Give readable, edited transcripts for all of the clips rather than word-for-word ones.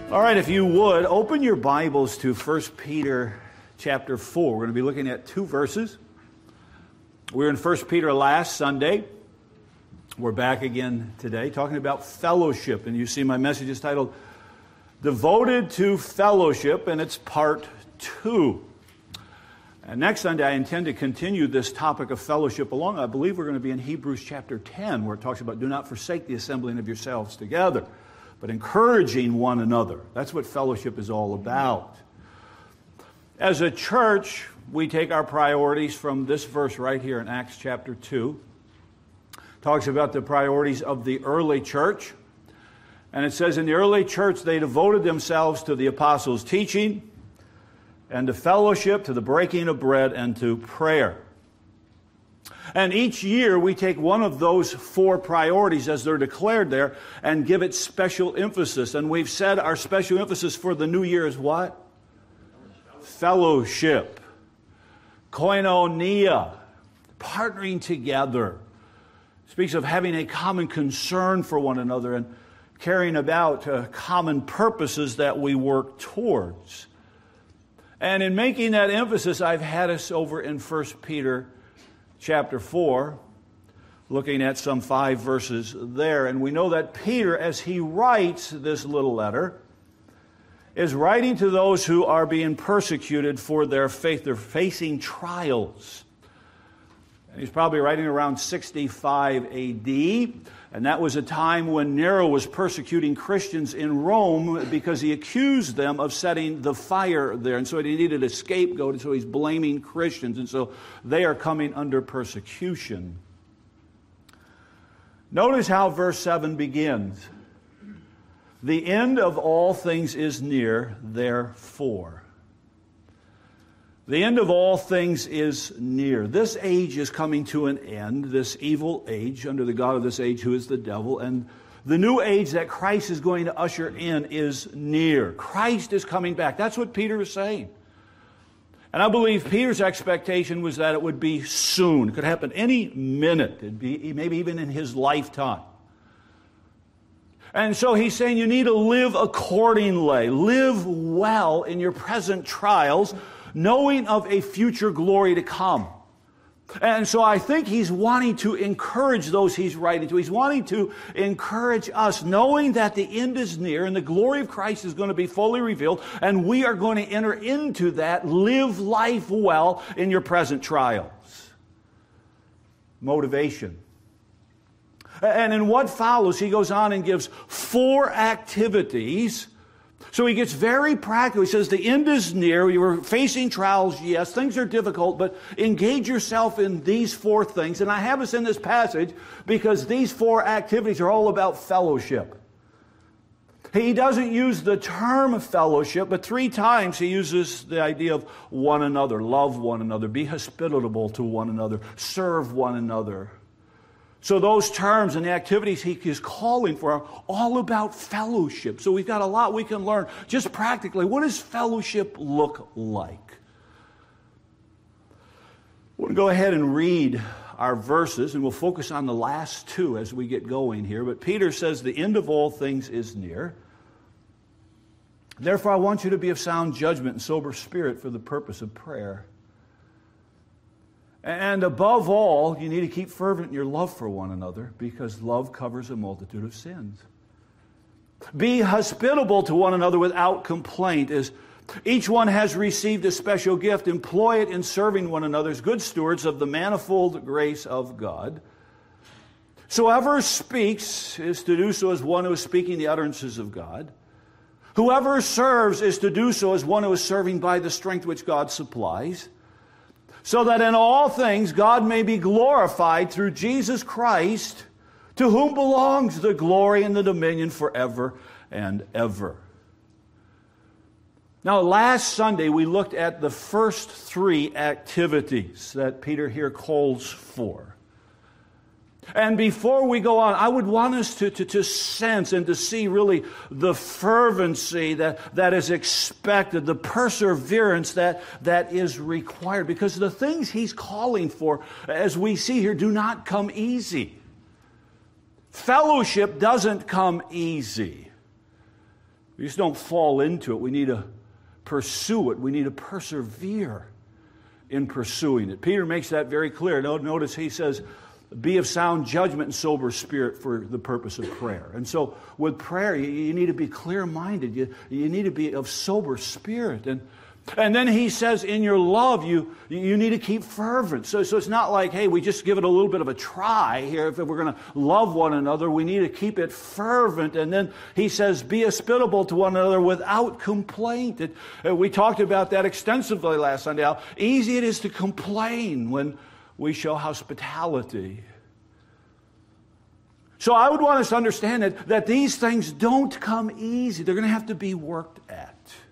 All right, if you would, open your Bibles to 1 Peter chapter 4. We're going to be looking at two verses. We were in 1 Peter last Sunday. We're back again today talking about fellowship. And you see my message is titled, Devoted to Fellowship, and it's part 2. And next Sunday, I intend to continue this topic of fellowship along. I believe we're going to be in Hebrews chapter 10, where it talks about do not forsake the assembling of yourselves together, but encouraging one another. That's what fellowship is all about. As a church, we take our priorities from this verse right here in Acts chapter 2. It talks about the priorities of the early church. And it says in the early church, they devoted themselves to the apostles' teaching and to fellowship, to the breaking of bread, and to prayer. And each year we take one of those 4 priorities as they're declared there and give it special emphasis. And we've said our special emphasis for the new year is what? Fellowship. Koinonia. Partnering together. Speaks of having a common concern for one another and caring about common purposes that we work towards. And in making that emphasis, I've had us over in 1 Peter chapter 4, looking at some 5 verses there. And we know that Peter, as he writes this little letter, is writing to those who are being persecuted for their faith. They're facing trials. And he's probably writing around 65 AD. And that was a time when Nero was persecuting Christians in Rome because he accused them of setting the fire there. And so he needed a scapegoat, and so he's blaming Christians. And so they are coming under persecution. Notice how verse 7 begins. The end of all things is near, therefore. The end of all things is near. This age is coming to an end, this evil age under the god of this age who is the devil. And the new age that Christ is going to usher in is near. Christ is coming back. That's what Peter is saying. And I believe Peter's expectation was that it would be soon. It could happen any minute. It'd be maybe even in his lifetime. And so he's saying you need to live accordingly. Live well in your present trials, knowing of a future glory to come. And so I think he's wanting to encourage those he's writing to. He's wanting to encourage us, knowing that the end is near and the glory of Christ is going to be fully revealed, and we are going to enter into that. Live life well in your present trials. Motivation. And in what follows, he goes on and gives 4 activities. So he gets very practical. He says the end is near. You were facing trials, yes. Things are difficult, but engage yourself in these 4 things. And I have us in this passage because these 4 activities are all about fellowship. He doesn't use the term fellowship, but 3 times he uses the idea of one another. Love one another. Be hospitable to one another. Serve one another. So those terms and the activities he is calling for are all about fellowship. So we've got a lot we can learn just practically. What does fellowship look like? We'll go ahead and read our verses, and we'll focus on the last 2 as we get going here. But Peter says the end of all things is near. Therefore, I want you to be of sound judgment and sober spirit for the purpose of prayer. And above all, you need to keep fervent in your love for one another, because love covers a multitude of sins. Be hospitable to one another without complaint. As each one has received a special gift, employ it in serving one another as good stewards of the manifold grace of God. So whoever speaks is to do so as one who is speaking the utterances of God. Whoever serves is to do so as one who is serving by the strength which God supplies, so that in all things God may be glorified through Jesus Christ, to whom belongs the glory and the dominion forever and ever. Now, last Sunday we looked at the first 3 activities that Peter here calls for. And before we go on, I would want us to sense and to see really the fervency that is expected, the perseverance that is required. Because the things he's calling for, as we see here, do not come easy. Fellowship doesn't come easy. We just don't fall into it. We need to pursue it. We need to persevere in pursuing it. Peter makes that very clear. Notice he says, be of sound judgment and sober spirit for the purpose of prayer. And so with prayer, you need to be clear-minded. You need to be of sober spirit. And then he says, in your love, you need to keep fervent. So it's not like, hey, we just give it a little bit of a try here. If we're going to love one another, we need to keep it fervent. And then he says, be hospitable to one another without complaint. We talked about that extensively last Sunday, how easy it is to complain when we show hospitality. So I would want us to understand that these things don't come easy. They're going to have to be worked at.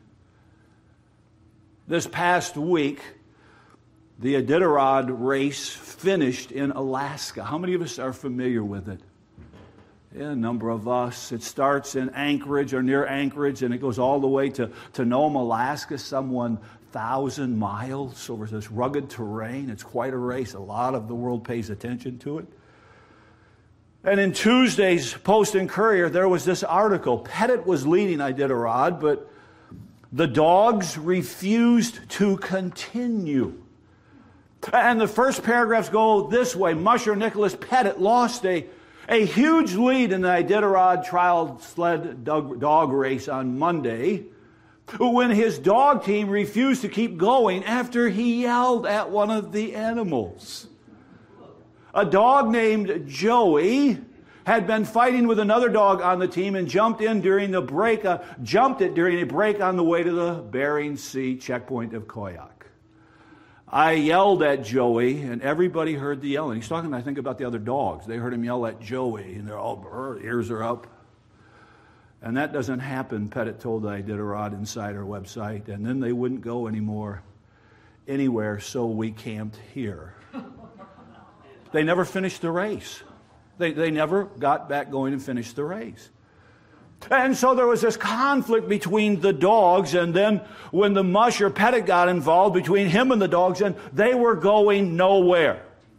This past week, the Iditarod race finished in Alaska. How many of us are familiar with it? Yeah, a number of us. It starts in Anchorage or near Anchorage, and it goes all the way to Nome, Alaska, some 1,000 miles over this rugged terrain. It's quite a race. A lot of the world pays attention to it. And in Tuesday's Post and Courier, there was this article. Pettit was leading Iditarod, but the dogs refused to continue. And the first paragraphs go this way. Musher Nicholas Pettit lost a huge lead in the Iditarod trial sled dog race on Monday when his dog team refused to keep going after he yelled at one of the animals. A dog named Joey had been fighting with another dog on the team and jumped it during a break on the way to the Bering Sea checkpoint of Koyak. I yelled at Joey, and everybody heard the yelling. He's talking, I think, about the other dogs. They heard him yell at Joey, and they're all, her ears are up. And that doesn't happen, Pettit told the Iditarod Insider website. And then they wouldn't go anywhere, so we camped here. They never finished the race. They never got back going and finished the race. And so there was this conflict between the dogs, and then when the musher Pettit got involved, between him and the dogs, and they were going nowhere.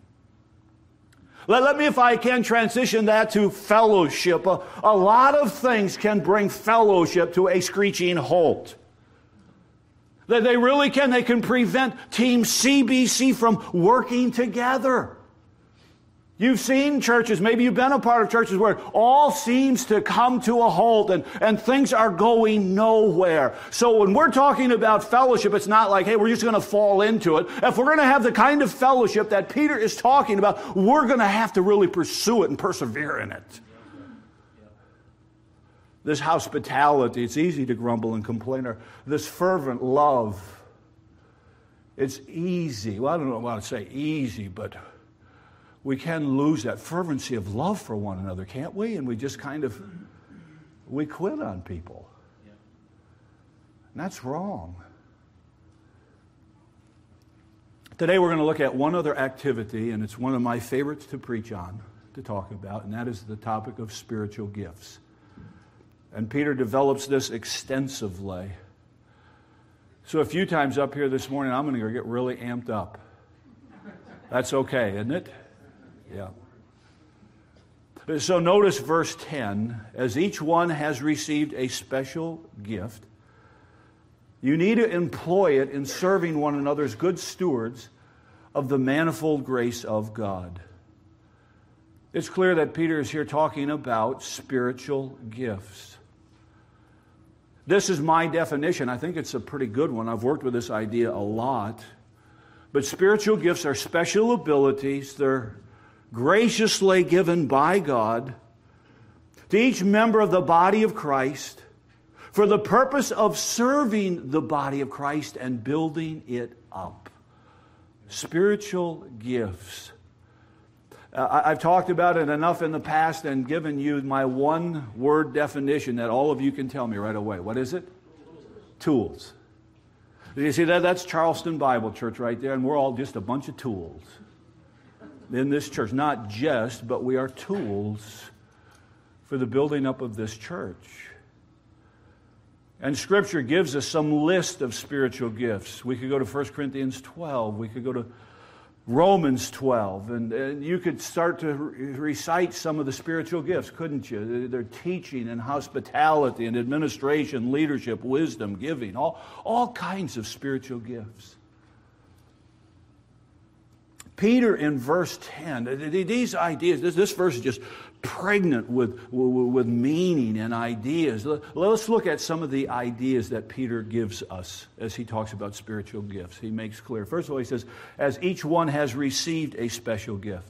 Let me, if I can, transition that to fellowship. A lot of things can bring fellowship to a screeching halt. They really can. They can prevent Team CBC from working together. You've seen churches, maybe you've been a part of churches where it all seems to come to a halt and things are going nowhere. So when we're talking about fellowship, it's not like, hey, we're just going to fall into it. If we're going to have the kind of fellowship that Peter is talking about, we're going to have to really pursue it and persevere in it. This hospitality, it's easy to grumble and complain. Or this fervent love, it's easy. Well, I don't know what to say easy, but we can lose that fervency of love for one another, can't we? And we just we quit on people. And that's wrong. Today we're going to look at one other activity, and it's one of my favorites to preach on, to talk about, and that is the topic of spiritual gifts. And Peter develops this extensively. So a few times up here this morning, I'm going to get really amped up. That's okay, isn't it? Yeah. So notice verse 10. As each one has received a special gift, you need to employ it in serving one another as good stewards of the manifold grace of God. It's clear that Peter is here talking about spiritual gifts. This is my definition. I think it's a pretty good one. I've worked with this idea a lot. But spiritual gifts are special abilities. They're graciously given by God to each member of the body of Christ for the purpose of serving the body of Christ and building it up. Spiritual gifts. I've talked about it enough in the past and given you my one-word definition that all of you can tell me right away. What is it? Tools. You see, that's Charleston Bible Church right there, and we're all just a bunch of tools in this church. Not just, but we are tools for the building up of this church. And Scripture gives us some list of spiritual gifts. We could go to 1 Corinthians 12. We could go to Romans 12, and you could start to recite some of the spiritual gifts, couldn't you? They're teaching and hospitality and administration, leadership, wisdom, giving, all kinds of spiritual gifts. Peter in verse 10, these ideas, this verse is just pregnant with meaning and ideas. Let's look at some of the ideas that Peter gives us as he talks about spiritual gifts. He makes clear. First of all, he says, as each one has received a special gift.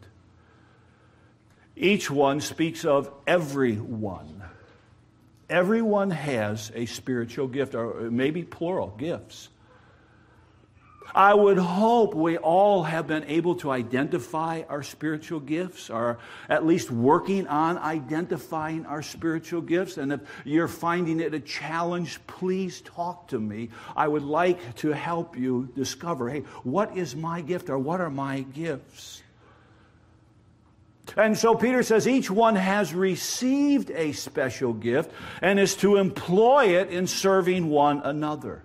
Each one speaks of everyone. Everyone has a spiritual gift, or maybe plural, gifts. I would hope we all have been able to identify our spiritual gifts, or at least working on identifying our spiritual gifts. And if you're finding it a challenge, please talk to me. I would like to help you discover, hey, what is my gift, or what are my gifts? And so Peter says each one has received a special gift and is to employ it in serving one another.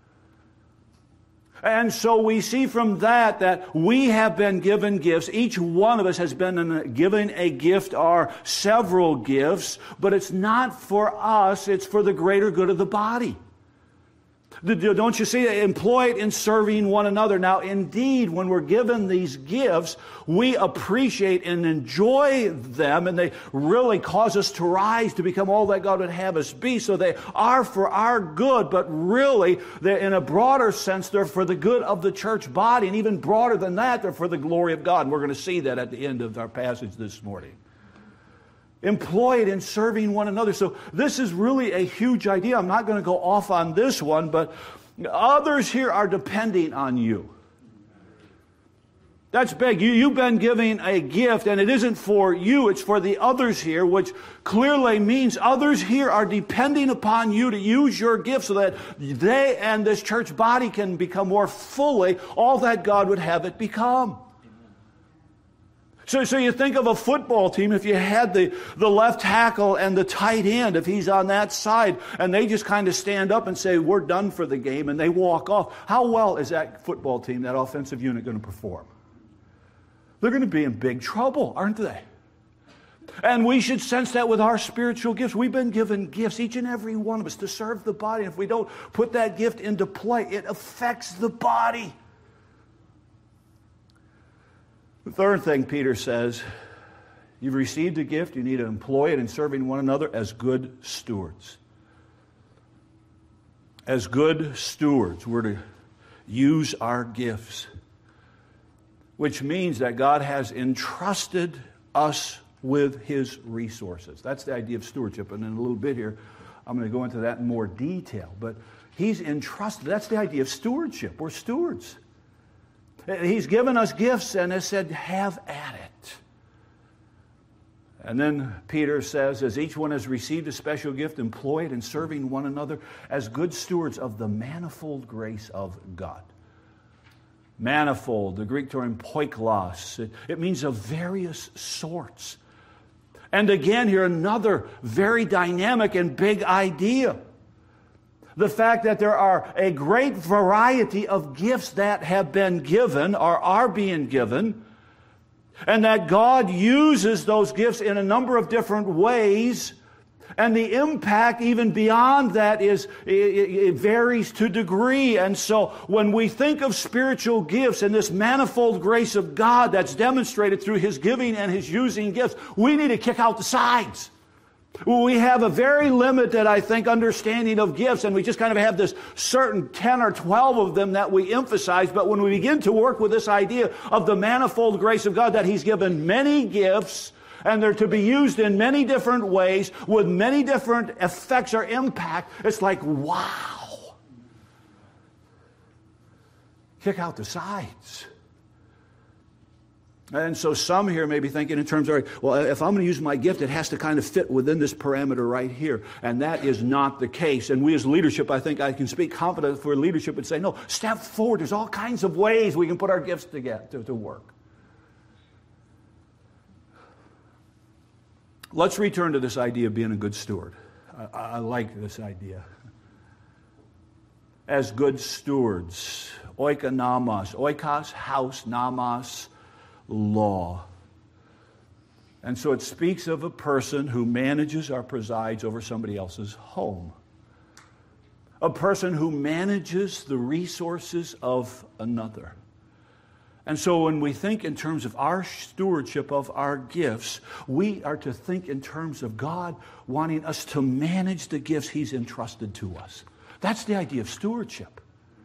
And so we see from that we have been given gifts. Each one of us has been given a gift or several gifts, but it's not for us, it's for the greater good of the body. Don't you see? Employ it in serving one another. Now, indeed, when we're given these gifts, we appreciate and enjoy them, and they really cause us to rise to become all that God would have us be. So they are for our good, but really, they're in a broader sense, they're for the good of the church body, and even broader than that, they're for the glory of God. And we're going to see that at the end of our passage this morning. Employ it in serving one another. So this is really a huge idea. I'm not going to go off on this one, but others here are depending on you. That's big. You've been given a gift, and it isn't for you, it's for the others here, which clearly means others here are depending upon you to use your gift so that they and this church body can become more fully all that God would have it become. So you think of a football team, if you had the left tackle and the tight end, if he's on that side, and they just kind of stand up and say, we're done for the game, and they walk off, how well is that football team, that offensive unit, going to perform? They're going to be in big trouble, aren't they? And we should sense that with our spiritual gifts. We've been given gifts, each and every one of us, to serve the body. If we don't put that gift into play, it affects the body. The third thing Peter says, you've received a gift, you need to employ it in serving one another as good stewards. As good stewards, we're to use our gifts, which means that God has entrusted us with His resources. That's the idea of stewardship, and in a little bit here, I'm going to go into that in more detail. But He's entrusted, that's the idea of stewardship. We're stewards. He's given us gifts and has said, have at it. And then Peter says, as each one has received a special gift, employ it in serving one another as good stewards of the manifold grace of God. Manifold, the Greek term poiklos, it means of various sorts. And again here, another very dynamic and big idea. The fact that there are a great variety of gifts that have been given or are being given, and that God uses those gifts in a number of different ways, and the impact even beyond that it varies to degree. And so when we think of spiritual gifts and this manifold grace of God that's demonstrated through His giving and His using gifts, we need to kick out the sides. We have a very limited, I think, understanding of gifts, and we just kind of have this certain 10 or 12 of them that we emphasize. But when we begin to work with this idea of the manifold grace of God, that He's given many gifts, and they're to be used in many different ways, with many different effects or impact, it's like, wow. Kick out the sides. And so some here may be thinking in terms of, well, if I'm going to use my gift, it has to kind of fit within this parameter right here. And that is not the case. And we as leadership, I think I can speak confidently for leadership and say, no, step forward. There's all kinds of ways we can put our gifts together to work. Let's return to this idea of being a good steward. I like this idea. As good stewards, Oikonomos. Oikos, house, nomos, law. And so it speaks of a person who manages or presides over somebody else's home. A person who manages the resources of another. And so when we think in terms of our stewardship of our gifts, we are to think in terms of God wanting us to manage the gifts He's entrusted to us. That's the idea of stewardship.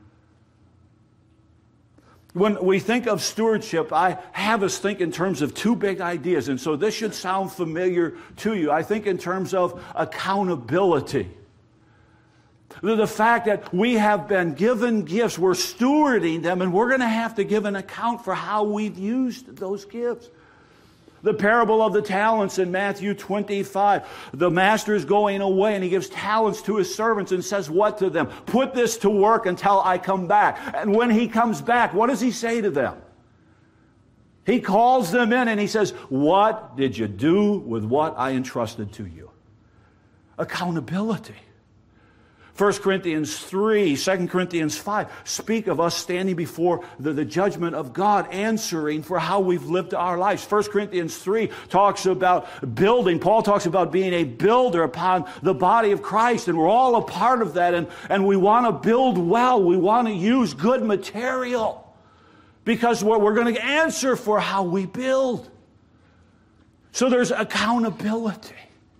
When we think of stewardship, I have us think in terms of two big ideas, and so this should sound familiar to you. I think in terms of accountability. The fact that we have been given gifts, we're stewarding them, and we're going to have to give an account for how we've used those gifts. The parable of the talents in Matthew 25. The master is going away, and he gives talents to his servants and says what to them? Put this to work until I come back. And when he comes back, what does he say to them? He calls them in and he says, what did you do with what I entrusted to you? Accountability. 1 Corinthians 3, 2 Corinthians 5 speak of us standing before the judgment of God, answering for how we've lived our lives. 1 Corinthians 3 talks about building. Paul talks about being a builder upon the body of Christ, and we're all a part of that, and we want to build well. We want to use good material because we're going to answer for how we build. So there's accountability.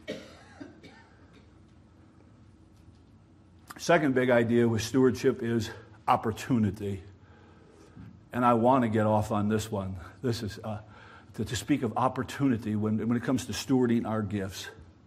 Second big idea with stewardship is opportunity. And I want to get off on this one. This is to speak of opportunity when it comes to stewarding our gifts.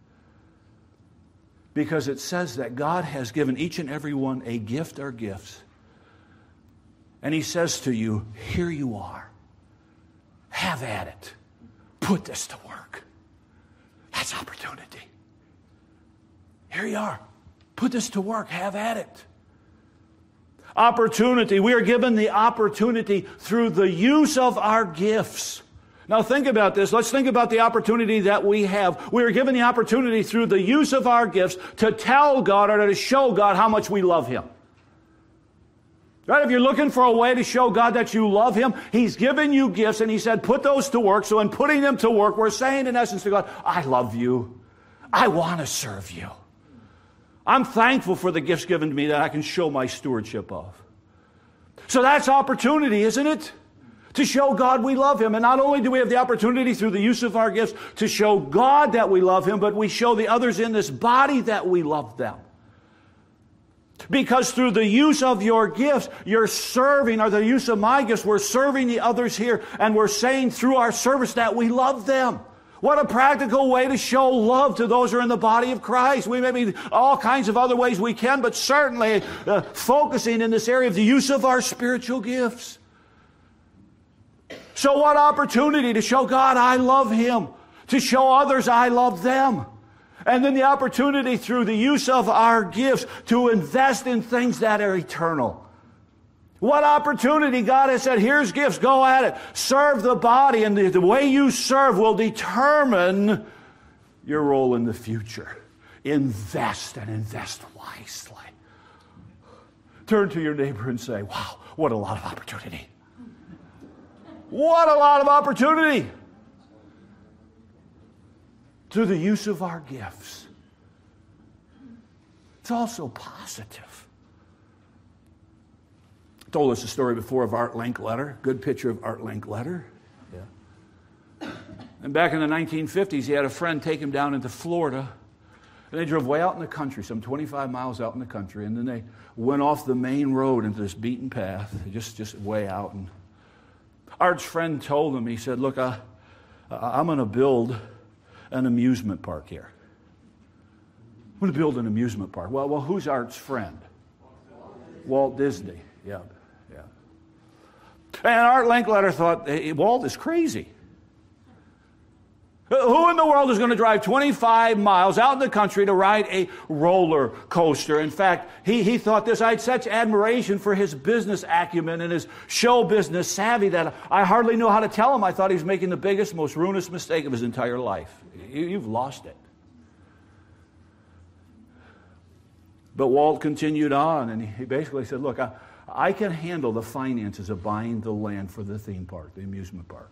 Because it says that God has given each and every one a gift or gifts. And He says to you, here you are. Have at it. Put this to work. That's opportunity. Here you are. Put this to work. Have at it. Opportunity. We are given the opportunity through the use of our gifts. Now think about this. Let's think about the opportunity that we have. We are given the opportunity through the use of our gifts to tell God or to show God how much we love Him. Right? If you're looking for a way to show God that you love Him, He's given you gifts and He said, put those to work. So in putting them to work, we're saying in essence to God, I love you. I want to serve you. I'm thankful for the gifts given to me that I can show my stewardship of. So that's opportunity, isn't it? To show God we love Him. And not only do we have the opportunity through the use of our gifts to show God that we love Him, but we show the others in this body that we love them. Because through the use of your gifts, you're serving, or the use of my gifts, we're serving the others here, and we're saying through our service that we love them. What a practical way to show love to those who are in the body of Christ. We may be all kinds of other ways we can, but certainly focusing in this area of the use of our spiritual gifts. So what opportunity to show God I love Him, to show others I love them. And then the opportunity through the use of our gifts to invest in things that are eternal. What opportunity God has said, here's gifts, go at it. Serve the body, and the way you serve will determine your role in the future. Invest and invest wisely. Turn to your neighbor and say, wow, what a lot of opportunity. What a lot of opportunity. Through the use of our gifts. It's also positive. Told us a story before of Art Linkletter. Good picture of Art Linkletter. Yeah. And back in the 1950s, he had a friend take him down into Florida. And they drove way out in the country, some 25 miles out in the country. And then they went off the main road into this beaten path, just way out. And Art's friend told him, he said, look, I'm going to build an amusement park here. I'm going to build an amusement park. Well, who's Art's friend? Walt Disney. Yeah. And Art Linkletter thought, hey, Walt is crazy. Who in the world is going to drive 25 miles out in the country to ride a roller coaster? In fact, he thought this. I had such admiration for his business acumen and his show business savvy that I hardly knew how to tell him. I thought he was making the biggest, most ruinous mistake of his entire life. You've lost it. But Walt continued on, and he basically said, look, I can handle the finances of buying the land for the theme park, the amusement park.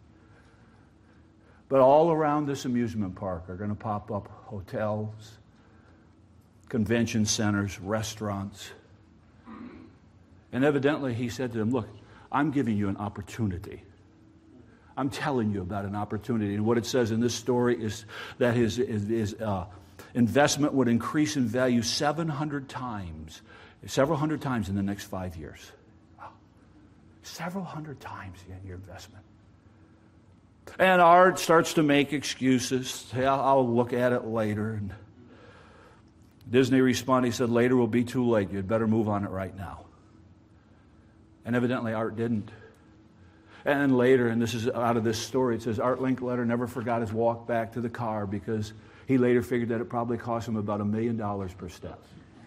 But all around this amusement park are going to pop up hotels, convention centers, restaurants. And evidently he said to them, look, I'm giving you an opportunity. I'm telling you about an opportunity. And what it says in this story is that his investment would increase in value 700 times, several hundred times in the next 5 years. Wow. Several hundred times in your investment. And Art starts to make excuses. Say, I'll look at it later. And Disney responded, he said, later will be too late. You'd better move on it right now. And evidently Art didn't. And then later, and this is out of this story, it says Art Linkletter never forgot his walk back to the car because he later figured that it probably cost him about $1 million per step.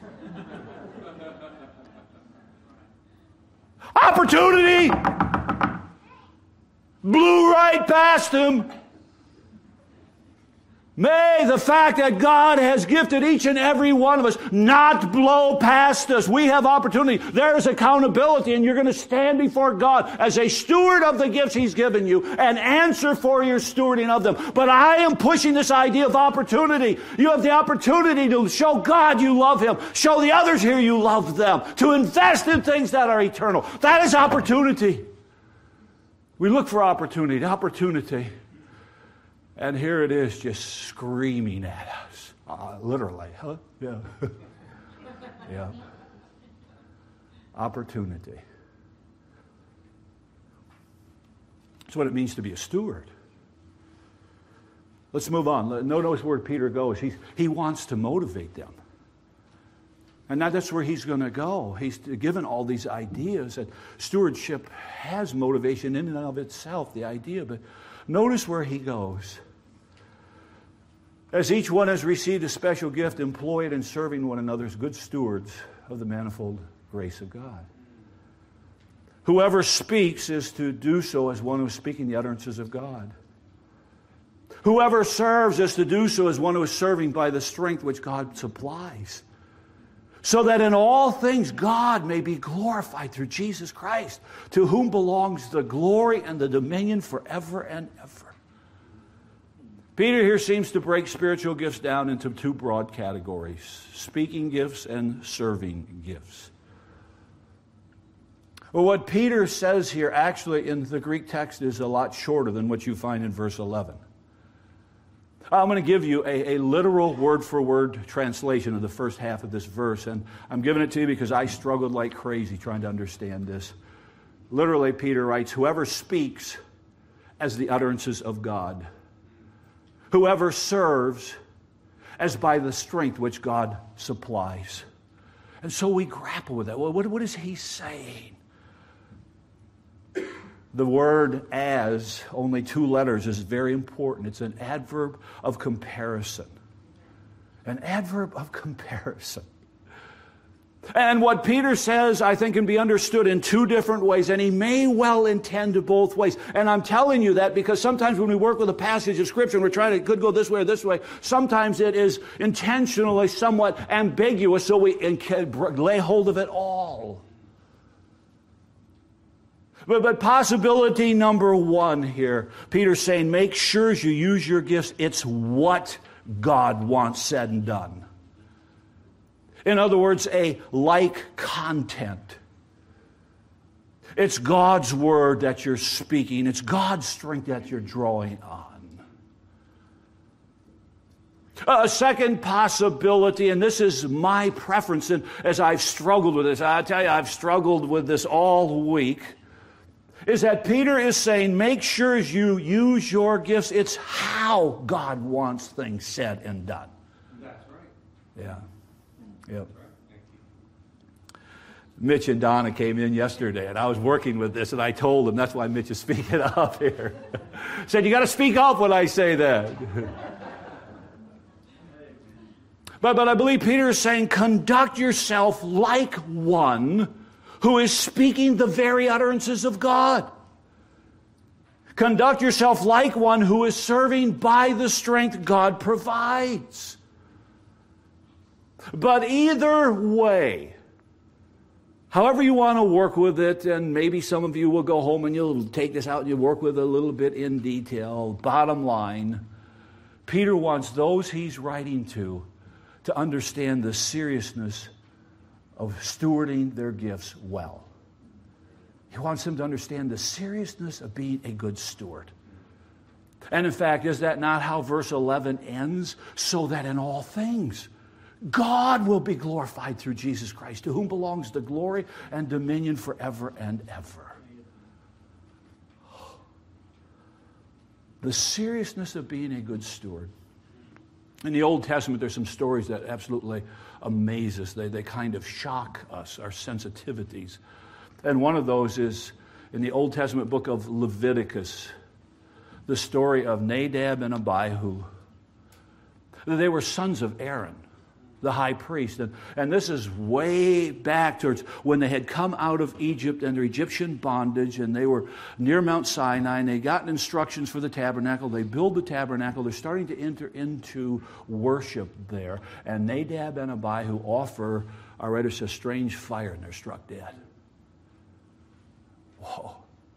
Opportunity! Blew right past him. May the fact that God has gifted each and every one of us not blow past us. We have opportunity. There is accountability, and you're going to stand before God as a steward of the gifts He's given you and answer for your stewarding of them. But I am pushing this idea of opportunity. You have the opportunity to show God you love Him, show the others here you love them, to invest in things that are eternal. That is opportunity. We look for opportunity. And here it is just screaming at us. Literally, huh? Yeah. Yeah. Opportunity. That's what it means to be a steward. Let's move on. Notice where Peter goes. He wants to motivate them. And that's where he's going to go. He's given all these ideas that stewardship has motivation in and of itself, the idea. But notice where he goes. As each one has received a special gift, employ it in serving one another as good stewards of the manifold grace of God. Whoever speaks is to do so as one who is speaking the utterances of God. Whoever serves is to do so as one who is serving by the strength which God supplies, so that in all things God may be glorified through Jesus Christ, to whom belongs the glory and the dominion forever and ever. Peter here seems to break spiritual gifts down into two broad categories: speaking gifts and serving gifts. Well, what Peter says here actually in the Greek text is a lot shorter than what you find in verse 11. I'm going to give you a literal word-for-word translation of the first half of this verse, and I'm giving it to you because I struggled like crazy trying to understand this. Literally, Peter writes, whoever speaks as the utterances of God, whoever serves as by the strength which God supplies. And so we grapple with that. Well, what is he saying? The word as, only 2 letters, is very important. It's an adverb of comparison. An adverb of comparison. And what Peter says, I think, can be understood in 2 different ways, and he may well intend both ways. And I'm telling you that because sometimes when we work with a passage of Scripture and we're trying to, it could go this way or this way, sometimes it is intentionally somewhat ambiguous, so we lay hold of it all. But possibility number 1 here, Peter's saying, make sure as you use your gifts, it's what God wants said and done. In other words, a like content. It's God's word that you're speaking. It's God's strength that you're drawing on. A second possibility, and this is my preference, and as I've struggled with this, I tell you, I've struggled with this all week, is that Peter is saying, make sure as you use your gifts, it's how God wants things said and done. That's right. Yeah. Yep. Mitch and Donna came in yesterday, and I was working with this, and I told them, that's why Mitch is speaking up here. Said, you got to speak up when I say that. But I believe Peter is saying, conduct yourself like one who is speaking the very utterances of God. Conduct yourself like one who is serving by the strength God provides. But either way, However you want to work with it, and maybe some of you will go home and you'll take this out and you'll work with it a little bit in detail. Bottom line, Peter wants those he's writing to understand the seriousness of stewarding their gifts well. He wants them to understand the seriousness of being a good steward. And in fact, is that not how verse 11 ends? So that in all things, God will be glorified through Jesus Christ, to whom belongs the glory and dominion forever and ever. The seriousness of being a good steward. In the Old Testament, there's some stories that absolutely amaze us. They kind of shock us, our sensitivities. And one of those is in the Old Testament book of Leviticus, the story of Nadab and Abihu. They were sons of Aaron, the high priest. And this is way back towards when they had come out of Egypt and their Egyptian bondage, and they were near Mount Sinai, and they gotten instructions for the tabernacle. They build the tabernacle. They're starting to enter into worship there. And Nadab and Abihu offer, our writer says, strange fire, and they're struck dead. Whoa.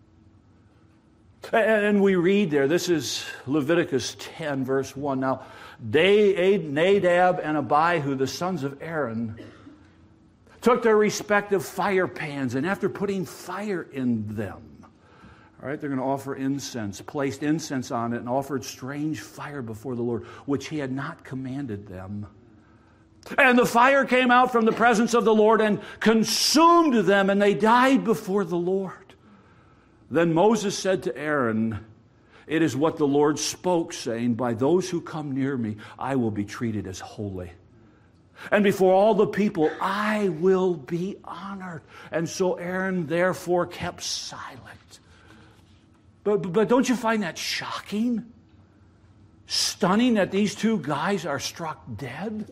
And we read there, this is Leviticus 10, verse 1. Now, Nadab and Abihu, the sons of Aaron, took their respective fire pans, and after putting fire in them, all right, they're going to offer incense, placed incense on it, and offered strange fire before the Lord, which he had not commanded them. And the fire came out from the presence of the Lord and consumed them, and they died before the Lord. Then Moses said to Aaron, "It is what the Lord spoke, saying, by those who come near me, I will be treated as holy. And before all the people, I will be honored." And so Aaron therefore kept silent. But don't you find that shocking? Stunning that these two guys are struck dead?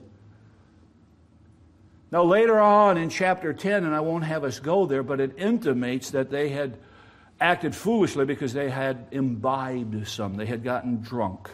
Now later on in chapter 10, and I won't have us go there, but it intimates that they had acted foolishly because they had imbibed some. They had gotten drunk.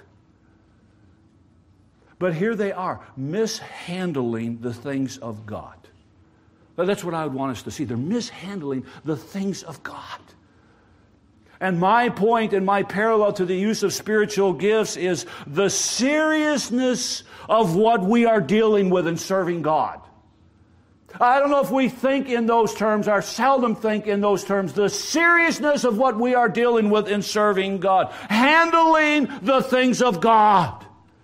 But here they are, mishandling the things of God. Now, that's what I would want us to see. They're mishandling the things of God. And my point and my parallel to the use of spiritual gifts is the seriousness of what we are dealing with in serving God. I don't know if we think in those terms, or seldom think in those terms, the seriousness of what we are dealing with in serving God. Handling the things of God.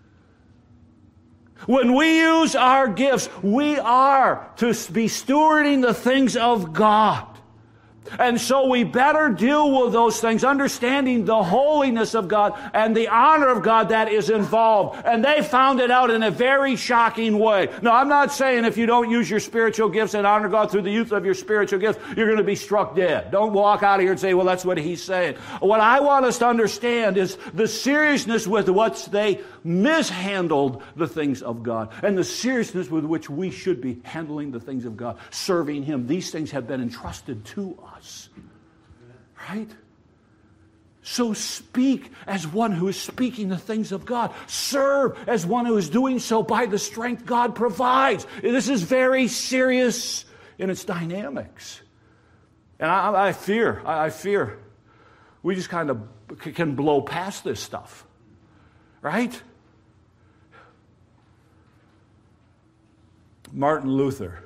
When we use our gifts, we are to be stewarding the things of God. And so we better deal with those things, understanding the holiness of God and the honor of God that is involved. And they found it out in a very shocking way. Now, I'm not saying if you don't use your spiritual gifts and honor God through the use of your spiritual gifts, you're going to be struck dead. Don't walk out of here and say, well, that's what he's saying. What I want us to understand is the seriousness with which they mishandled the things of God and the seriousness with which we should be handling the things of God, serving Him. These things have been entrusted to us. Right? So speak as one who is speaking the things of God. Serve as one who is doing so by the strength God provides. This is very serious in its dynamics. And I fear we just kind of can blow past this stuff. Right? Martin Luther,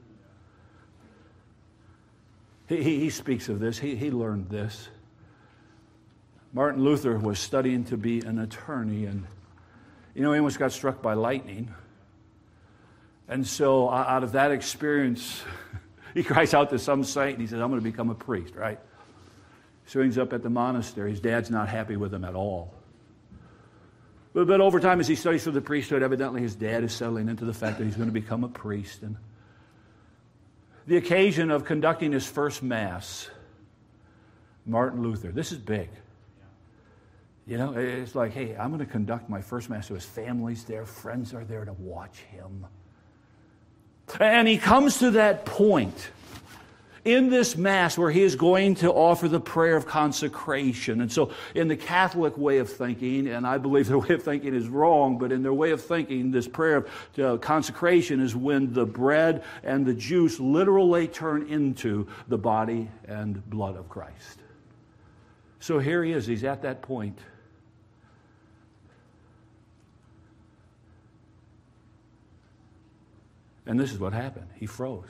he speaks of this. He learned this. Martin Luther was studying to be an attorney, and he almost got struck by lightning. And so out of that experience, he cries out to some saint, and he says, I'm going to become a priest, right? So he ends up at the monastery. His dad's not happy with him at all. But over time, as he studies for the priesthood, evidently his dad is settling into the fact that he's going to become a priest. And the occasion of conducting his first Mass, Martin Luther, this is big. It's like, hey, I'm going to conduct my first Mass. So his family's there, friends are there to watch him. And he comes to that point in this Mass where he is going to offer the prayer of consecration. And so in the Catholic way of thinking, and I believe their way of thinking is wrong, but in their way of thinking, this prayer of consecration is when the bread and the juice literally turn into the body and blood of Christ. So here he is. He's at that point. And this is what happened. He froze.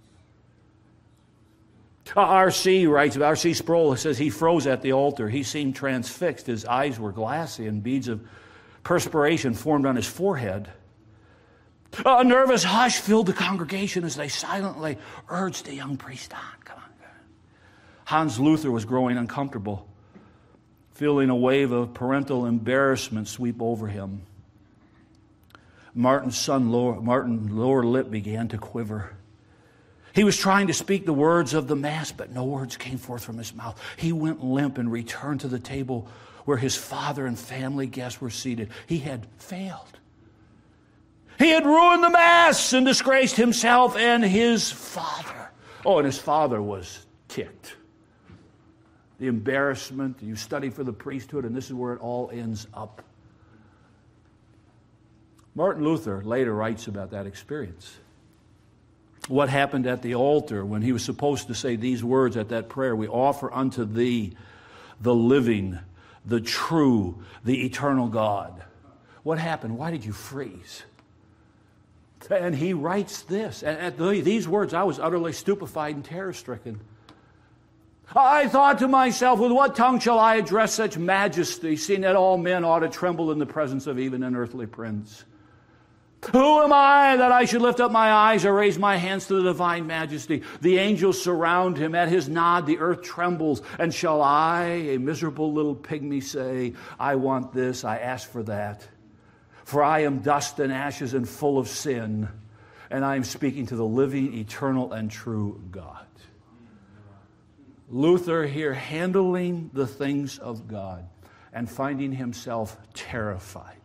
R.C. writes, R.C. Sproul says he froze at the altar. He seemed transfixed. His eyes were glassy and beads of perspiration formed on his forehead. A nervous hush filled the congregation as they silently urged the young priest on. Come on. Hans Luther was growing uncomfortable, feeling a wave of parental embarrassment sweep over him. Martin's lower lip began to quiver. He was trying to speak the words of the Mass, but no words came forth from his mouth. He went limp and returned to the table where his father and family guests were seated. He had failed. He had ruined the Mass and disgraced himself and his father. Oh, and his father was ticked. The embarrassment, you study for the priesthood, and this is where it all ends up. Martin Luther later writes about that experience. What happened at the altar when he was supposed to say these words at that prayer, we offer unto thee the living, the true, the eternal God. What happened? Why did you freeze? And he writes this. At these words, I was utterly stupefied and terror-stricken. I thought to myself, with what tongue shall I address such majesty, seeing that all men ought to tremble in the presence of even an earthly prince? Who am I that I should lift up my eyes or raise my hands to the divine majesty? The angels surround him. At his nod, the earth trembles. And shall I, a miserable little pygmy, say, I want this, I ask for that? For I am dust and ashes and full of sin, and I am speaking to the living, eternal, and true God. Luther here handling the things of God and finding himself terrified.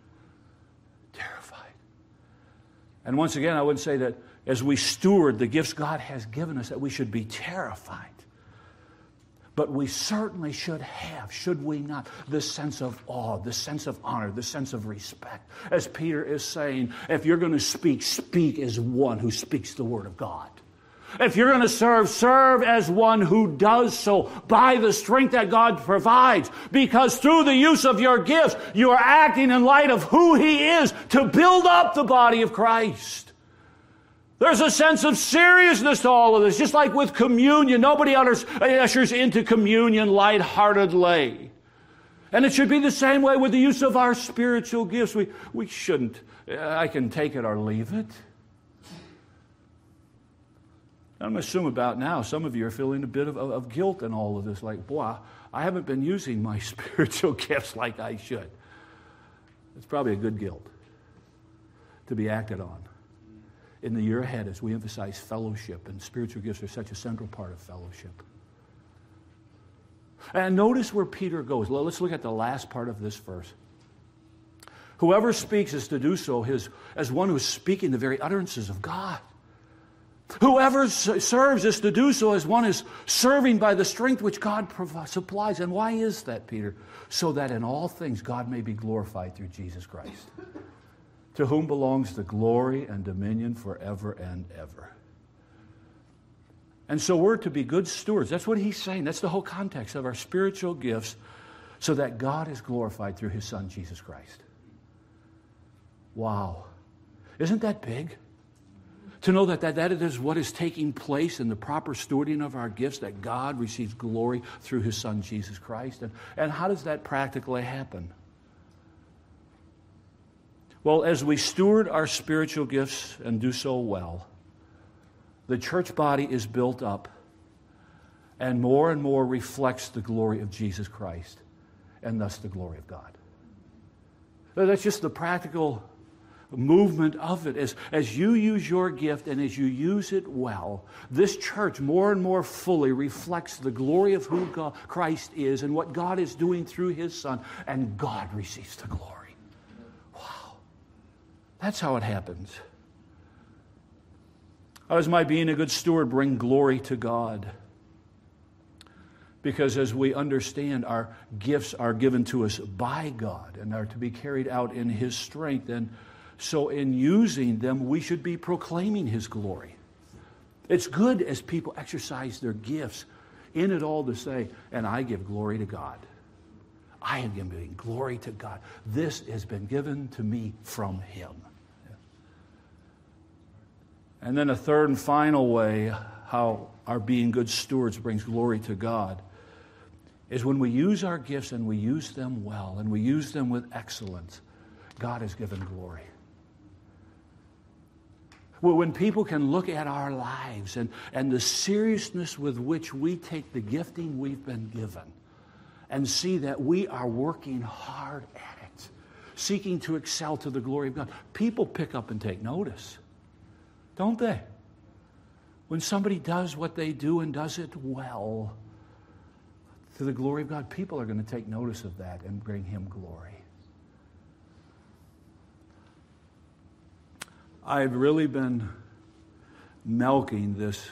And once again, I would say that as we steward the gifts God has given us, that we should be terrified. But we certainly should have, should we not, this sense of awe, this sense of honor, this sense of respect. As Peter is saying, if you're going to speak, speak as one who speaks the word of God. If you're going to serve as one who does so by the strength that God provides. Because through the use of your gifts, you are acting in light of who He is to build up the body of Christ. There's a sense of seriousness to all of this. Just like with communion, nobody ushers into communion lightheartedly. And it should be the same way with the use of our spiritual gifts. We shouldn't, I can take it or leave it. I'm going to assume about now, some of you are feeling a bit of guilt in all of this. Like, boy, I haven't been using my spiritual gifts like I should. It's probably a good guilt to be acted on in the year ahead as we emphasize fellowship, and spiritual gifts are such a central part of fellowship. And notice where Peter goes. Let's look at the last part of this verse. Whoever speaks is to do so as one who is speaking the very utterances of God. Whoever serves is to do so as one is serving by the strength which God supplies. And why is that, Peter? So that in all things God may be glorified through Jesus Christ, to whom belongs the glory and dominion forever and ever. And so we're to be good stewards. That's what he's saying. That's the whole context of our spiritual gifts, so that God is glorified through His Son, Jesus Christ. Wow. Isn't that big? To know that is what is taking place in the proper stewarding of our gifts, that God receives glory through His Son, Jesus Christ. And how does that practically happen? Well, as we steward our spiritual gifts and do so well, the church body is built up and more reflects the glory of Jesus Christ, and thus the glory of God. That's just the practical movement of it. As you use your gift and as you use it well, this church more and more fully reflects the glory of who Christ is and what God is doing through His Son, and God receives the glory. Wow. That's how it happens. How does my being a good steward bring glory to God? Because as we understand, our gifts are given to us by God and are to be carried out in His strength. And so in using them, we should be proclaiming His glory. It's good as people exercise their gifts in it all to say, and I give glory to God. I am giving glory to God. This has been given to me from Him. And then a third and final way how our being good stewards brings glory to God is when we use our gifts and we use them well and we use them with excellence, God is given glory. Well, when people can look at our lives and the seriousness with which we take the gifting we've been given and see that we are working hard at it, seeking to excel to the glory of God, people pick up and take notice. Don't they? When somebody does what they do and does it well, to the glory of God, people are going to take notice of that and bring Him glory. I've really been milking this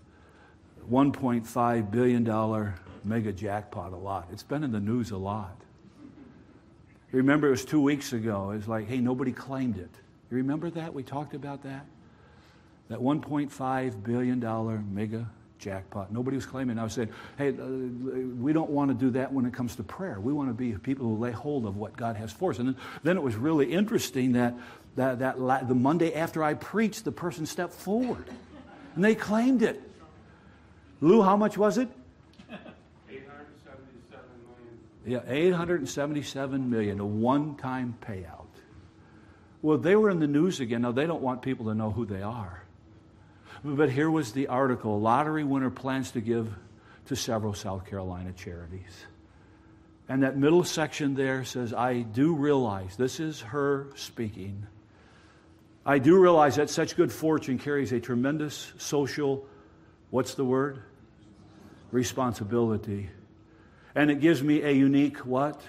$1.5 billion mega jackpot a lot. It's been in the news a lot. You remember it was 2 weeks ago. It was like, hey, nobody claimed it. You remember that? We talked about that? That $1.5 billion mega jackpot. Nobody was claiming. I was saying, hey, we don't want to do that when it comes to prayer. We want to be people who lay hold of what God has for us. And then it was really interesting that the Monday after I preached, the person stepped forward. And they claimed it. Lou, how much was it? $877 million. Yeah, $877 million, a one-time payout. Well, they were in the news again. Now, they don't want people to know who they are. But here was the article. Lottery winner plans to give to several South Carolina charities. And that middle section there says, I do realize, this is her speaking, I do realize that such good fortune carries a tremendous social, what's the word? Responsibility. And it gives me a unique what?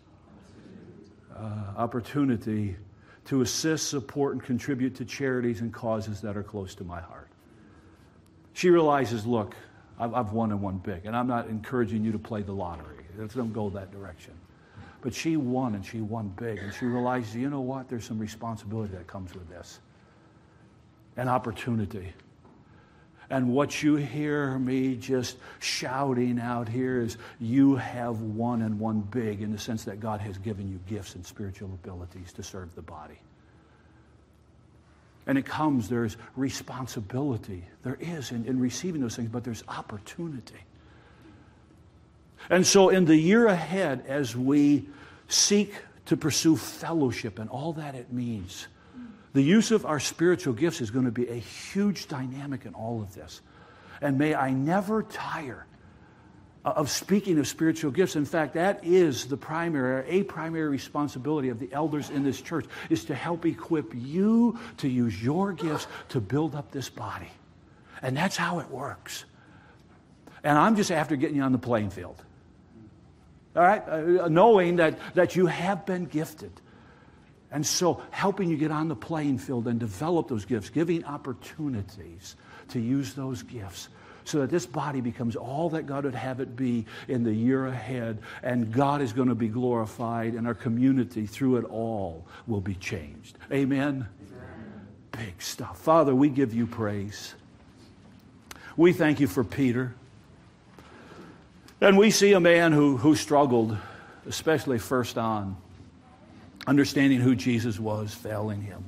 Opportunity to assist, support, and contribute to charities and causes that are close to my heart. She realizes, look, I've won and won big, and I'm not encouraging you to play the lottery. Don't go that direction. But she won, and she won big, and she realizes, you know what? There's some responsibility that comes with this. An opportunity. And what you hear me just shouting out here is you have won and won big in the sense that God has given you gifts and spiritual abilities to serve the body. And it comes, there's responsibility. There is in receiving those things, but there's opportunity. And so in the year ahead, as we seek to pursue fellowship and all that it means, the use of our spiritual gifts is going to be a huge dynamic in all of this. And may I never tire of speaking of spiritual gifts. In fact, that is a primary responsibility of the elders in this church, is to help equip you to use your gifts to build up this body. And that's how it works. And I'm just after getting you on the playing field. All right? Knowing that you have been gifted. And so helping you get on the playing field and develop those gifts, giving opportunities to use those gifts so that this body becomes all that God would have it be in the year ahead, and God is going to be glorified, and our community through it all will be changed. Amen? Amen. Big stuff. Father, we give you praise. We thank you for Peter. And we see a man who struggled, especially first on, understanding who Jesus was, failing him.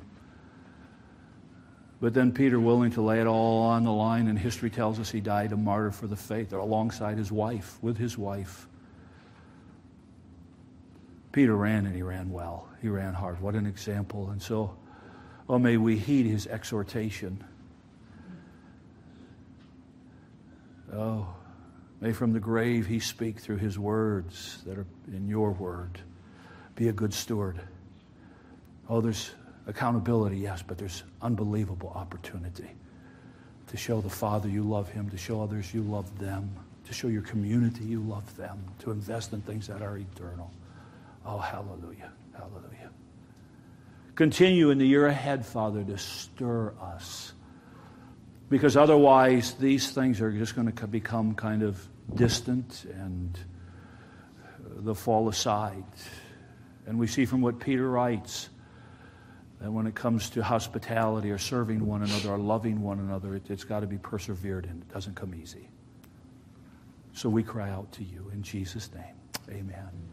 But then Peter, willing to lay it all on the line, and history tells us he died a martyr for the faith, or alongside his wife, with his wife. Peter ran, and he ran well. He ran hard. What an example. And so, may we heed his exhortation. May from the grave he speak through his words that are in your word. Be a good steward. There's accountability, yes, but there's unbelievable opportunity to show the Father you love him, to show others you love them, to show your community you love them, to invest in things that are eternal. Oh, hallelujah, hallelujah. Continue in the year ahead, Father, to stir us Because otherwise, these things are just going to become kind of distant and they'll fall aside. And we see from what Peter writes that when it comes to hospitality or serving one another or loving one another, it's got to be persevered in. It doesn't come easy. So we cry out to you in Jesus' name. Amen.